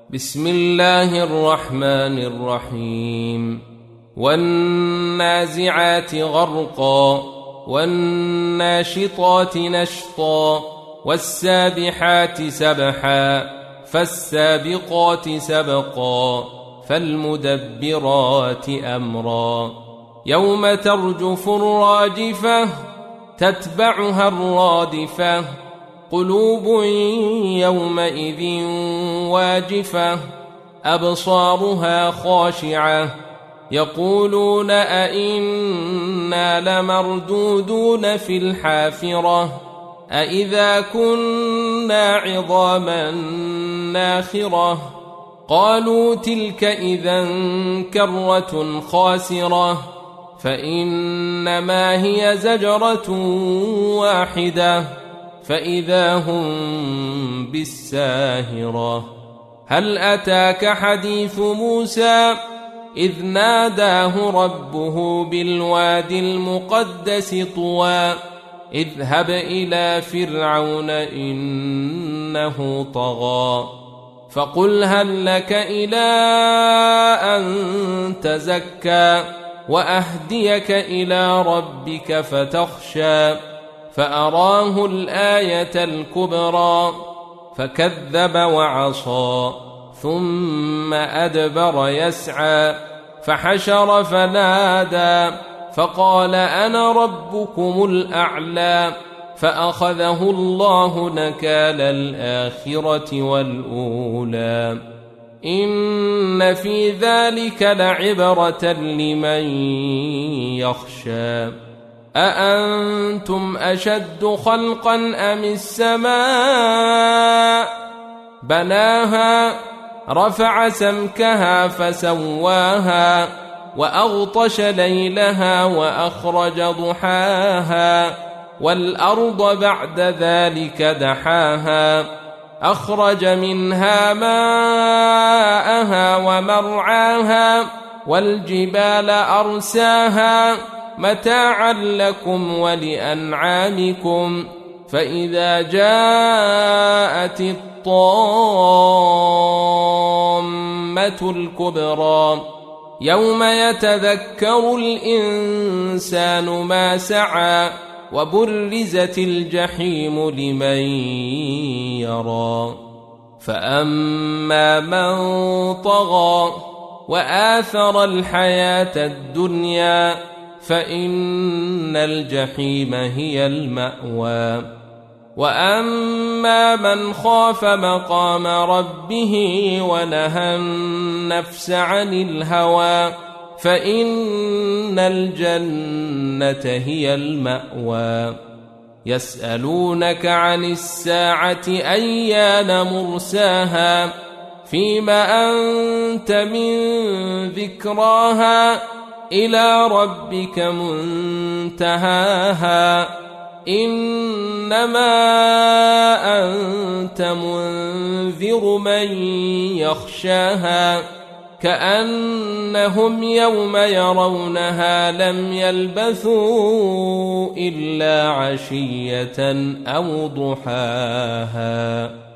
بسم الله الرحمن الرحيم والنازعات غرقا والناشطات نشطا والسابحات سبحا فالسابقات سبقا فالمدبرات أمرا يوم ترجف الراجفة تتبعها الرادفة قلوب يومئذ واجفة أبصارها خاشعة يقولون أئنا لمردودون في الحافرة أئذا كنا عظاما ناخرة قالوا تلك إذا كرة خاسرة فإنما هي زجرة واحدة فإذا هم بالساهرة هل أتاك حديث موسى إذ ناداه ربه بالوادي المقدس طوى اذهب إلى فرعون إنه طغى فقل هل لك إلى أن تزكى وأهديك إلى ربك فتخشى فأراه الآية الكبرى فكذب وعصى ثم أدبر يسعى فحشر فنادى فقال أنا ربكم الأعلى فأخذه الله نكال الآخرة والأولى إن في ذلك لعبرة لمن يخشى أأنتم أشد خلقا أم السماء بناها رفع سمكها فسواها وأغطش ليلها وأخرج ضحاها والأرض بعد ذلك دحاها أخرج منها ماءها ومرعاها والجبال أرساها متاعا لكم ولأنعامكم فإذا جاءت الطامة الكبرى يوم يتذكر الإنسان ما سعى وبرزت الجحيم لمن يرى فأما من طغى وآثر الحياة الدنيا فإن الجحيم هي المأوى وأما من خاف مقام ربه ونهى النفس عن الهوى فإن الجنة هي المأوى يسألونك عن الساعة أيان مرساها فيما أنت من ذكراها إلى ربك منتهاها إنما أنت منذر من يخشاها كأنهم يوم يرونها لم يلبثوا إلا عشية أو ضحاها.